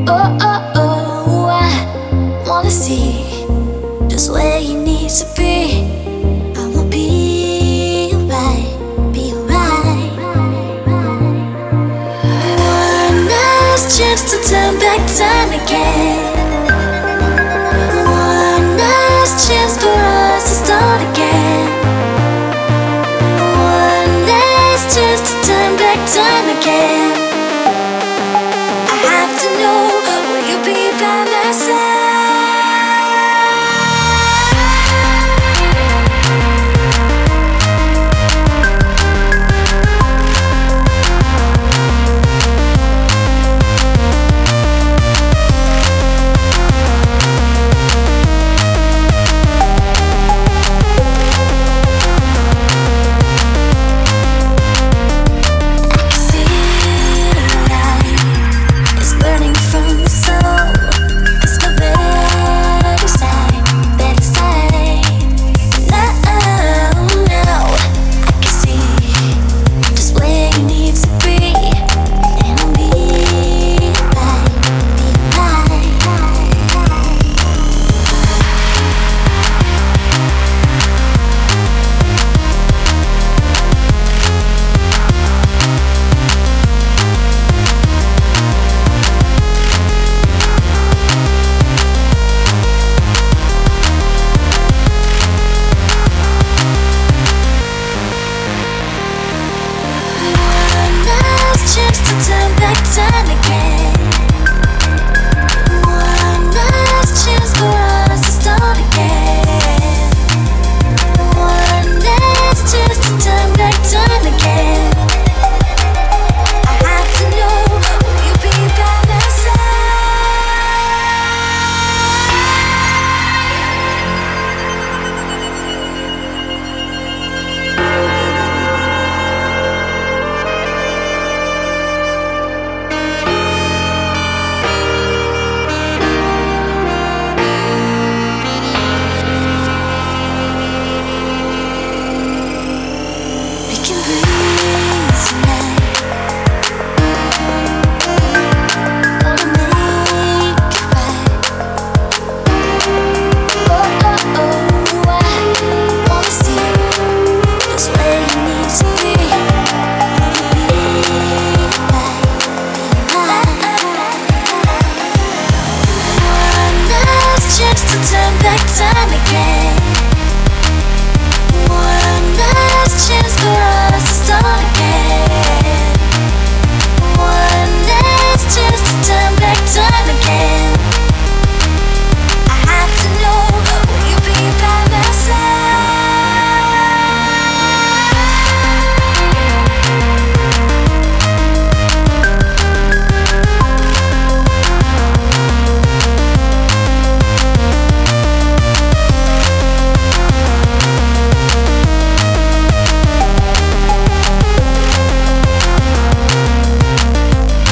Oh, oh, oh, I wanna see just where you need to be. I will be alright, be alright. One last chance to turn back time again. One last chance for us to start again. One last chance to turn back time again. I have to know, will you be by my side?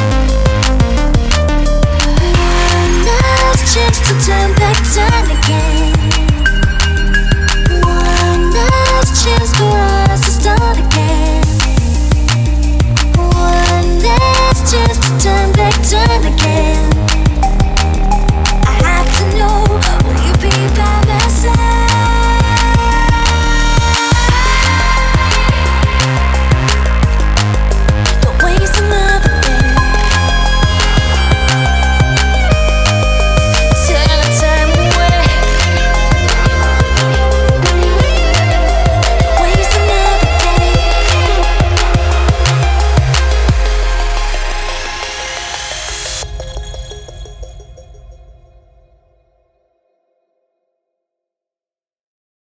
Turn back time again.